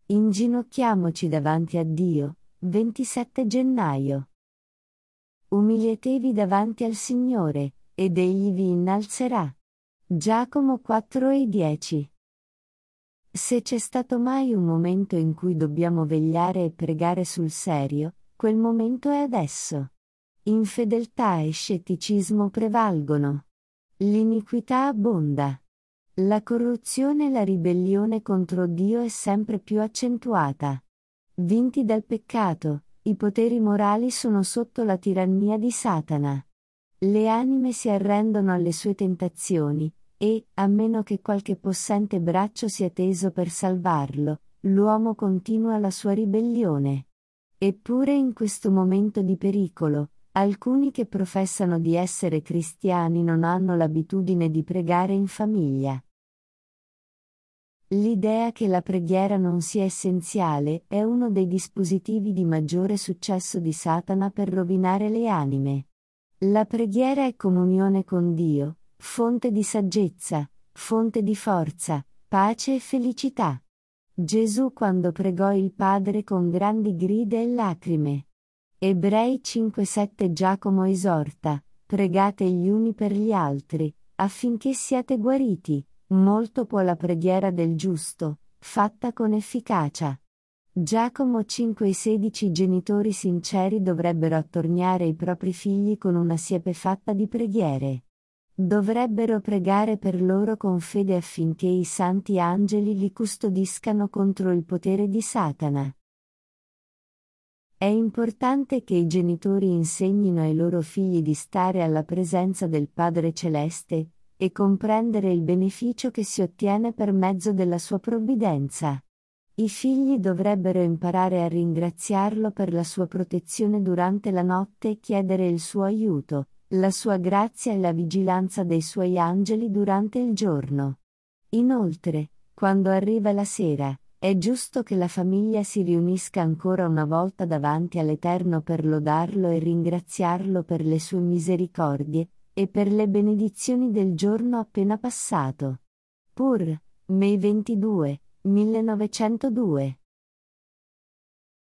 Inginocchiamoci davanti a Dio. 27 gennaio. Umilietevi davanti al Signore, ed Egli vi innalzerà. Giacomo 4:10. Se c'è stato mai un momento in cui dobbiamo vegliare e pregare sul serio, quel momento è adesso. Infedeltà e scetticismo prevalgono. L'iniquità abbonda. La corruzione e la ribellione contro Dio è sempre più accentuata. Vinti dal peccato, i poteri morali sono sotto la tirannia di Satana. Le anime si arrendono alle sue tentazioni, e, a meno che qualche possente braccio sia teso per salvarlo, l'uomo continua la sua ribellione. Eppure in questo momento di pericolo, alcuni che professano di essere cristiani non hanno l'abitudine di pregare in famiglia. L'idea che la preghiera non sia essenziale è uno dei dispositivi di maggiore successo di Satana per rovinare le anime. La preghiera è comunione con Dio, fonte di saggezza, fonte di forza, pace e felicità. Gesù quando pregò il Padre con grandi grida e lacrime. Ebrei 5:7 Giacomo esorta, pregate gli uni per gli altri, affinché siate guariti. Molto può la preghiera del giusto, fatta con efficacia. Giacomo 5:16 Genitori sinceri dovrebbero attorniare i propri figli con una siepe fatta di preghiere. Dovrebbero pregare per loro con fede affinché i santi angeli li custodiscano contro il potere di Satana. È importante che i genitori insegnino ai loro figli di stare alla presenza del Padre Celeste, e comprendere il beneficio che si ottiene per mezzo della sua provvidenza. I figli dovrebbero imparare a ringraziarlo per la sua protezione durante la notte e chiedere il suo aiuto, la sua grazia e la vigilanza dei suoi angeli durante il giorno. Inoltre, quando arriva la sera, è giusto che la famiglia si riunisca ancora una volta davanti all'Eterno per lodarlo e ringraziarlo per le sue misericordie, e per le benedizioni del giorno appena passato. Pur, May 22, 1902